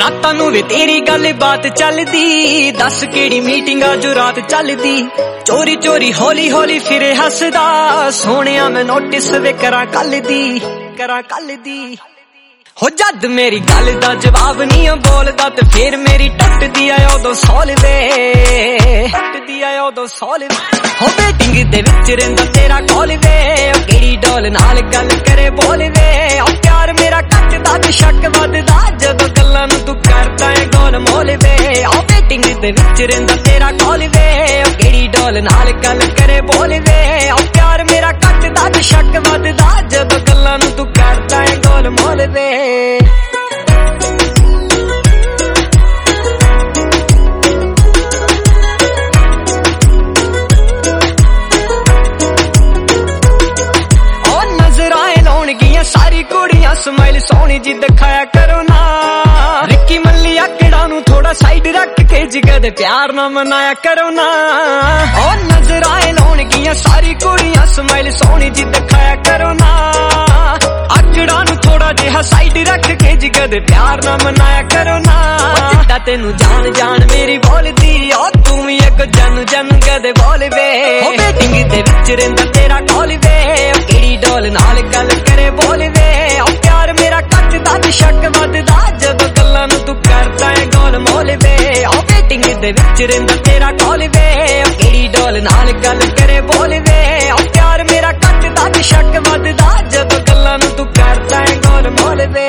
रातां नूं वे तेरी गल बात चलदी, दस केड़ी मीटिंग जो रात चलदी। चोरी चोरी हौली हौली फिरे हसदा, सोहणिया मैं नोटिस वे करा कल दी। हो जद मेरी गल दा जवाब नहीं बोलदा, ते फिर मेरी टुटदी आ उदों सौल वे। हो वेटिंग दे विच रहिंदा तेरा कॉल वे, ओ केड़ी डोल नाल गल करे बोल वे। ओ प्यार मेरा घटदा ते शक वधदा, जदों गल्लां नूं तू करदा है गोल मोल वे। ओ वेटिंग दे विच रहिंदा तेरा कॉल वे, ओ केड़ी डोल नाल गल करे बोल वे। ओ प्यार मेरा घटदा ते शक वधदा, जदों गल्लां नूं तू करदा है गोल मोल वे। सारी कुड़ियां स्माइल सोहनी जी दिखाया करो ना, रिक्की मल्ली आकड़ा नू थोड़ा साइड रख के जिगर दे प्यार ना मनाया करो ना। और नजर आए लौनगियां सारी कुड़ियां स्माइल सोहनी जी दिखाया करो ना, आकड़ा नू थोड़ा जिहा साइड रख के जिगर दे प्यार ना मनाया करो ना। जिद्दां तेनू जान जान मेरी बोलदी, और तू भी एक जन जन कदे बोल वे। हो वेटिंग दे विच रहिंदा तेरा कॉल वे, केड़ी डोल नाल गल करे बोल वे। ओ प्यार मेरा घटदा ते शक वधदा, जदों गल्लां नूं तू करदा है गोल मोल वे। ओ वेटिंग दे विच रहिंदा तेरा कॉल वे, केड़ी डोल नाल गल करे बोल वे। ओ प्यार मेरा घटदा ते शक वधदा, जदों गल्लां नूं तू करदा है गोल मोल वे।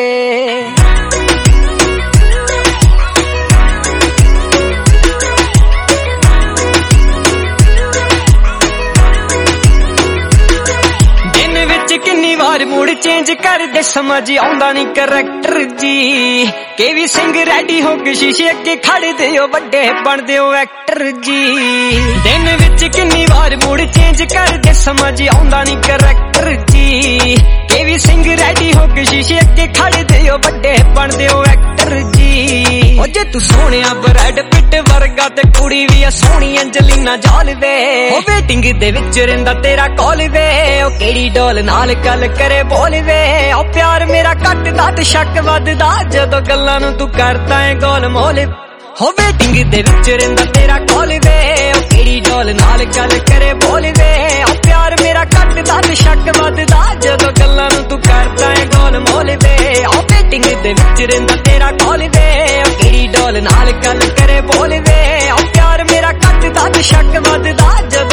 किन्नी बार मूड चेंज कर दे, समझ आउंदा नहीं करैक्टर जी। केवी सिंह रेडी हो के शीशे अगे खड़े दे, ओ बड़े बनदे ओ एक्टर जी। दिन विच किन्नी बार मूड चेंज कर दे, समझ आउंदा नहीं करैक्टर जी। केवी सिंह रेडी हो के शीशे अगे खड़े दे, ओ बड़े बनदे ओ एक्टर जी। ओ जे तू सोहणिया ब्रैड पिट वर्गा, ते कुड़ी भी आ सोहणी अंजलिना जॉली वे। ओ वेटिंग दे विच रहिंदा तेरा कॉल वे, ओ केड़ी डोल नाल गल करे बोल वे। ओ प्यार मेरा घटदा ते शक वधदा, जदों गल्लां नूं तू करदा है गोल मोल। हो वेटिंग दे विच रहिंदा तेरा कॉल वे, ओ केड़ी डोल नाल गल करे बोल वे। ओ प्यार मेरा घटदा ते शक वधदा, जदों गल्लां नूं तू करदा है गोल मोल वे। ओ वेटिंग दे विच रहिंदा तेरा कॉल वे, ओ केड़ी डोल नाल गल करे बोल वे। ओ प्यार मेरा घटदा ते शक वधदा, जदों